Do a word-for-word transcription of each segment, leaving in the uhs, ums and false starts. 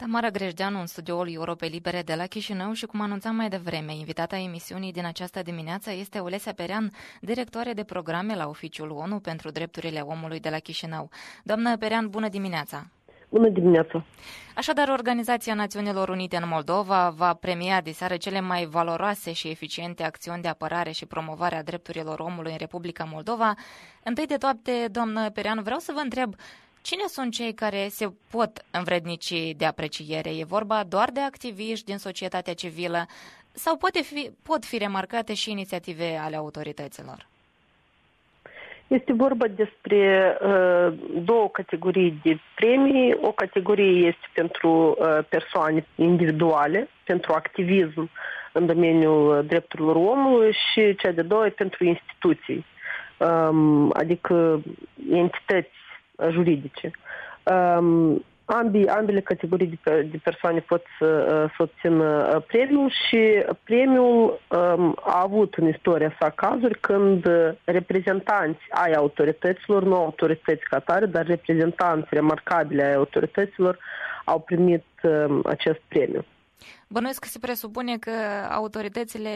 Tamara Grejdeanu în studioul Europei Libere de la Chișinău și, cum anunțam mai devreme, invitata emisiunii din această dimineață este Olesia Perean, directoare de programe la Oficiul O N U pentru Drepturile Omului de la Chișinău. Doamnă Perean, bună dimineața! Bună dimineața! Așadar, Organizația Națiunilor Unite în Moldova va premia diseară cele mai valoroase și eficiente acțiuni de apărare și promovare a drepturilor omului în Republica Moldova. Întâi de toate, doamnă Perean, vreau să vă întreb, cine sunt cei care se pot învrednici de apreciere? E vorba doar de activiști din societatea civilă sau poate fi, pot fi remarcate și inițiative ale autorităților? Este vorba despre uh, două categorii de premii. O categorie este pentru uh, persoane individuale, pentru activism în domeniul drepturilor omului, și cea de doua pentru instituții, um, adică entități juridice. Um, ambii, ambele categorii de, de persoane pot să, să obțină premiul și premiul um, a avut în istoria sa cazuri când reprezentanți ai autorităților, nu autorități ca tare, dar reprezentanți remarcabile ai autorităților au primit um, acest premiu. Bănuiesc că se presupune că autoritățile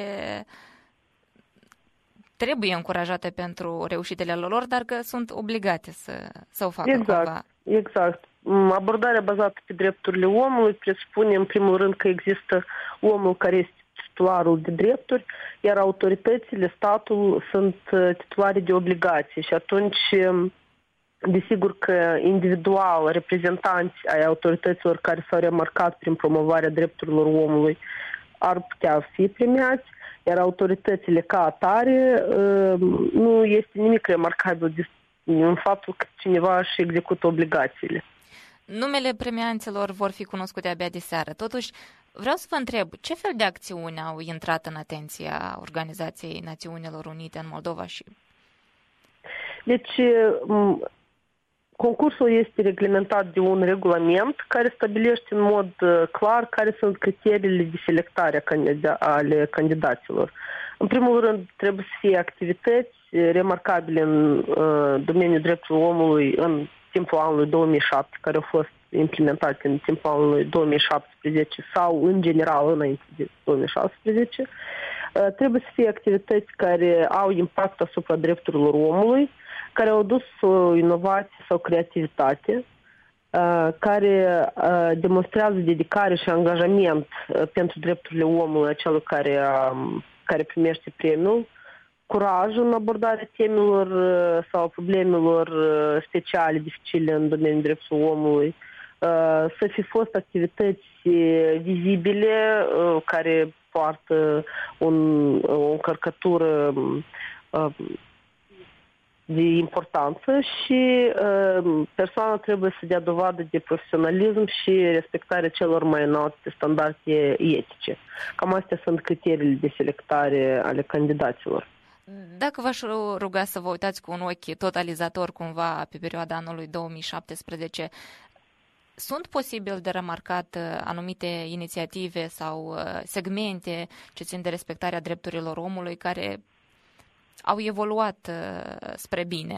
trebuie încurajate pentru reușitele lor, dar că sunt obligate să, să o facă. Exact, cumva. exact. Abordarea bazată pe drepturile omului presupune, în primul rând, că există omul care este titularul de drepturi, iar autoritățile, statul, sunt titulari de obligații. Și atunci, desigur că individual, reprezentanți ai autorităților care s-au remarcat prin promovarea drepturilor omului ar putea fi premiați, iar autoritățile ca atare, nu este nimic remarcabil în faptul că cineva își execută obligațiile. Numele premianților vor fi cunoscute abia de seară. Totuși, vreau să vă întreb, ce fel de acțiuni au intrat în atenția Organizației Națiunilor Unite în Moldova? Și... Deci, concursul este reglementat de un regulament care stabilește în mod clar care sunt criteriile de selectare ale candidaților. În primul rând, trebuie să fie activități remarcabile în uh, domeniul dreptului omului în timpul anului două mii șapte, care au fost implementate în timpul anului două mii șaptesprezece sau, în general, înainte de două mii șaptesprezece. Uh, trebuie să fie activități care au impact asupra drepturilor omului, care au dus o inovație sau creativitate, uh, care uh, demonstrează dedicare și angajament uh, pentru drepturile omului a celor care, uh, care primește premiul, curaj în abordarea temelor uh, sau problemelor uh, speciale, dificile în domeniul drepturilor omului, uh, să fi fost activități vizibile uh, care poartă un, o încărcătură uh, de importanță și uh, persoana trebuie să dea dovadă de profesionalism și respectarea celor mai înalte standarde etice. Cam astea sunt criteriile de selectare ale candidaților. Dacă v-aș ruga să vă uitați cu un ochi totalizator cumva pe perioada anului două mii șaptesprezece, sunt posibil de remarcat anumite inițiative sau segmente ce țin de respectarea drepturilor omului care au evoluat spre bine?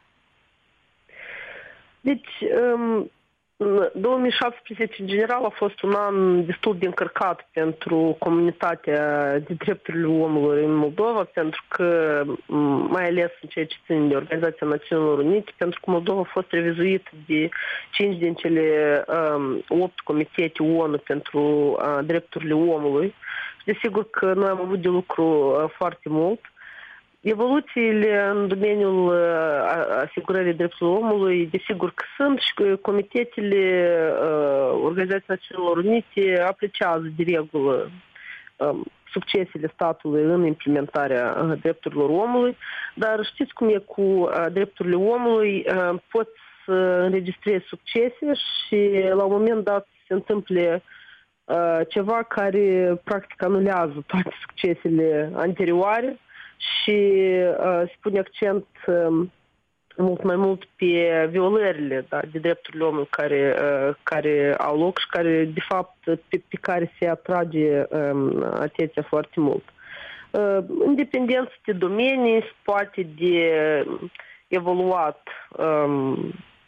Deci, două mii șaptesprezece, în general, a fost un an destul de încărcat pentru comunitatea de drepturile omului în Moldova, pentru că, mai ales în ceea ce ține de Organizația Națiunilor Unite, pentru că Moldova a fost revizuită de cinci din cele um, opt comitete O N U pentru uh, drepturile omului. Și desigur că noi am avut de lucru uh, foarte mult. Evoluțiile în domeniul asigurării drepturilor omului, desigur că sunt, și comitetele Organizației Națiunilor Unite apreciază de regulă succesele statului în implementarea drepturilor omului, dar știți cum e cu drepturile omului, poți să înregistrezi succese și la un moment dat se întâmple ceva care practic anulează toate succesele anterioare și uh, se pune accent uh, mult mai mult pe violările, da, de drepturile omului care, uh, care au loc și care, de fapt, pe, pe care se atrage um, atenția foarte mult. Uh, independență de domenii, poate de evoluat um,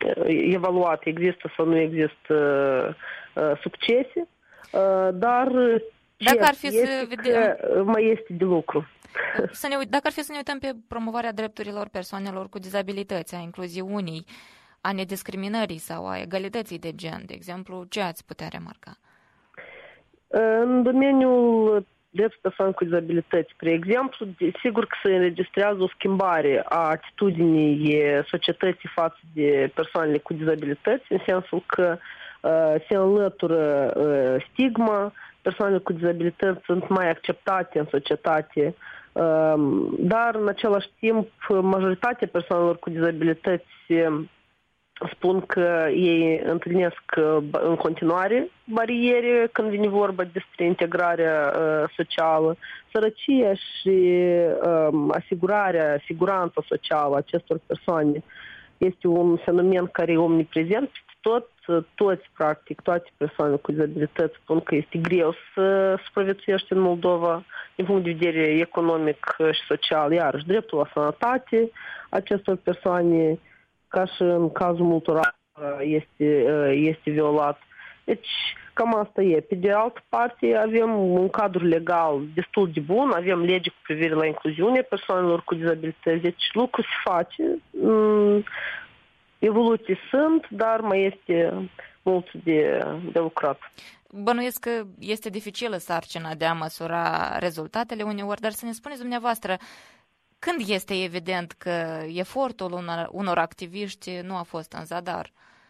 evaluat există sau nu există succese, dar dacă ar fi este să vedem... că mai este de lucru. Să ne, dacă ar fi să ne uităm pe promovarea drepturilor persoanelor cu dizabilități, a incluziunii, a nediscriminării sau a egalității de gen, de exemplu, ce ați putea remarca? În domeniul drepturilor persoanelor cu dizabilități, spre exemplu, sigur că se înregistrează o schimbare a atitudinii societății față de persoanele cu dizabilități, în sensul că uh, se înlătură uh, stigma, persoanele cu dizabilități sunt mai acceptate în societate, uh, dar în același timp majoritatea persoanelor cu dizabilități spun că ei întâlnesc în continuare bariere când vine vorba despre integrarea uh, socială, sărăcia și uh, asigurarea, siguranța socială a acestor persoane este un fenomen care e omniprezent peste tot. Toți, practic, toate persoanele cu dizabilități spun că este greu să supraviețuiești în Moldova din punct de vedere economic și social. Iarăși, dreptul la sănătate acestor persoane, ca și în cazul multora, este, este violat. Deci, cam asta e. Pe de altă parte, avem un cadru legal destul de bun, avem lege cu privire la incluziunea persoanelor cu dizabilități, deci lucrul se face, evoluții sunt, dar mai este mult de, de lucrat. Bănuiesc că este dificilă sarcina de a măsura rezultatele uneori, dar să ne spuneți dumneavoastră, când este evident că efortul unor, unor activiști nu a fost în zadar?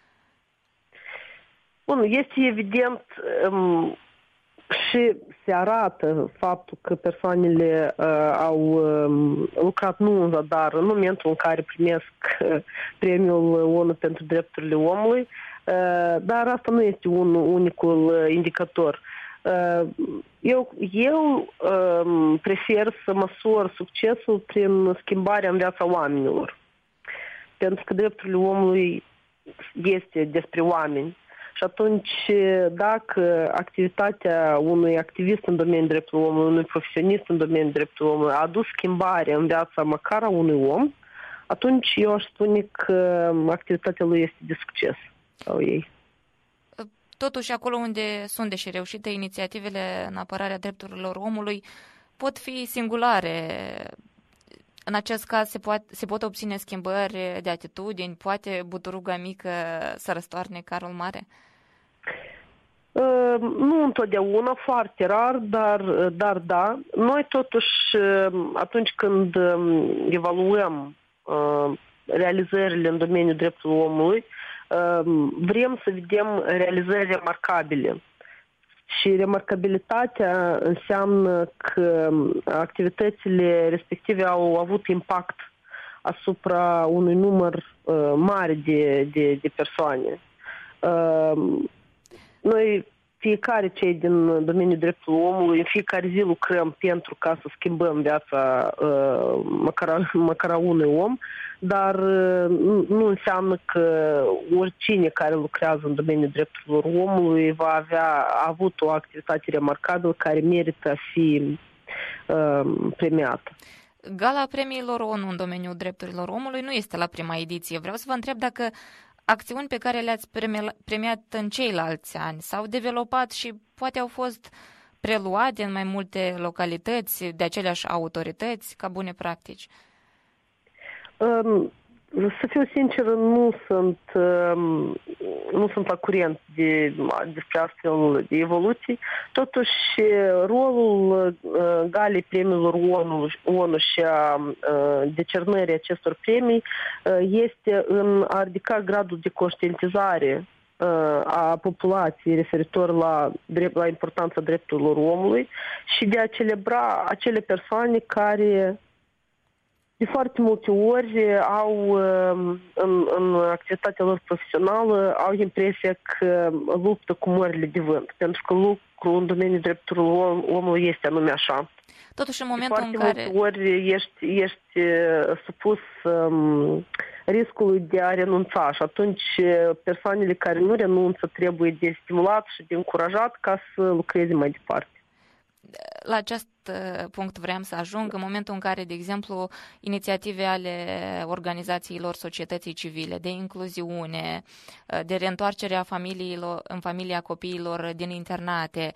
Bun, este evident um, și se arată faptul că persoanele uh, au um, lucrat nu în zadar în momentul în care primesc uh, premiul ONU pentru drepturile omului, uh, dar asta nu este un unicul uh, indicator. Eu, eu um, prefer să măsor succesul prin schimbarea în viața oamenilor. Pentru că drepturile omului este despre oameni. Și atunci, dacă activitatea unui activist în domeniul drepturilor omului, unui profesionist în domeniul drepturilor omului a adus schimbare în viața măcar a unui om, atunci eu aș spune că activitatea lui este de succes sau ei. Totuși, acolo unde sunt deși reușite inițiativele în apărarea drepturilor omului, pot fi singulare. În acest caz se, poate, se pot obține schimbări de atitudini, poate buturuga mică să răstoarne carul mare? Uh, nu întotdeauna, foarte rar, dar, dar da. Noi totuși, atunci când evaluăm uh, realizările în domeniul drepturilor omului, vrem să vedem realizări remarcabile. Și remarcabilitatea înseamnă că activitățile respective au avut impact asupra unui număr uh, mare de, de, de persoane. Uh, noi, fiecare cei din domeniul dreptului omului, în fiecare zi lucrăm pentru ca să schimbăm viața uh, măcar, măcar a unui om, dar uh, nu înseamnă că oricine care lucrează în domeniul drepturilor omului va avea a avut o activitate remarcabilă care merită a fi uh, premiată. Gala premiilor ONU în domeniul drepturilor omului nu este la prima ediție. Vreau să vă întreb dacă acțiuni pe care le-ați premiat în ceilalți ani s-au dezvoltat și poate au fost preluate în mai multe localități de aceleași autorități ca bune practici? Um, să fiu sinceră, nu sunt, um, nu sunt la curent de, despre astfel de evoluții. Totuși, rolul uh, galei premiilor ONU, ONU și a uh, decernării acestor premii uh, este în a ridica gradul de conștientizare uh, a populației referitor la, drept, la importanța drepturilor omului și de a celebra acele persoane care de foarte multe ori au în, în activitatea lor profesională au impresia că luptă cu mările de vânt, pentru că lucrul în domeniul drepturilor omului este anume așa. Totuși, în momentul de în care... multe ori ești, ești supus um, riscului de a renunța și atunci persoanele care nu renunță trebuie de stimulat și de încurajat ca să lucreze mai departe. La acest punct vreau să ajung, în momentul în care, de exemplu, inițiative ale organizațiilor societății civile, de incluziune, de reîntoarcere a familiilor, în familia copiilor din internate,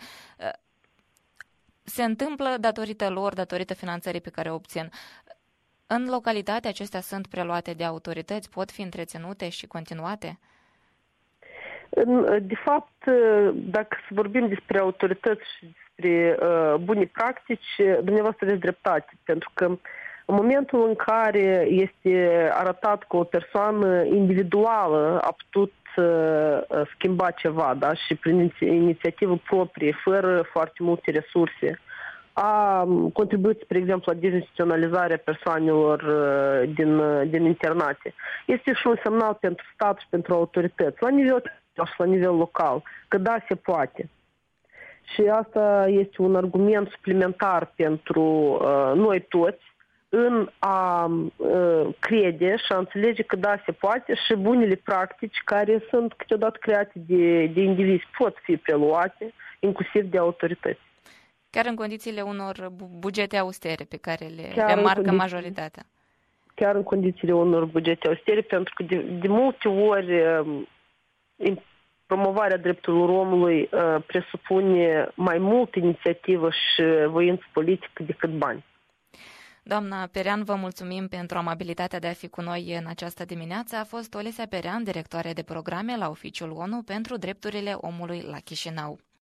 se întâmplă datorită lor, datorită finanțării pe care o obțin. În localitate, acestea sunt preluate de autorități, pot fi întreținute și continuate? De fapt, dacă să vorbim despre autorități și despre uh, bune practici, dumneavoastră aveți dreptate, pentru că în momentul în care este arătat că o persoană individuală a putut uh, schimba ceva, da, și prin inițiativă proprie, fără foarte multe resurse, a contribuit, spre exemplu, la dezinstituționalizarea persoanelor uh, din, uh, din internate, este și un semnal pentru stat și pentru autorități, la nivel și la nivel local, că da, se poate. Și asta este un argument suplimentar pentru uh, noi toți în a uh, crede și a înțelege că da, se poate și bunele practici care sunt câteodată create de, de indivizi pot fi preluate, inclusiv de autorități. Chiar în condițiile unor bugete austere pe care le remarcă majoritatea. Chiar în condițiile unor bugete austere, pentru că de, de multe ori promovarea drepturilor omului uh, presupune mai mult inițiativă și voință politică decât bani. Doamna Perean, vă mulțumim pentru amabilitatea de a fi cu noi în această dimineață. A fost Olesia Perean, directoare de programe la Oficiul O N U pentru Drepturile Omului la Chișinău.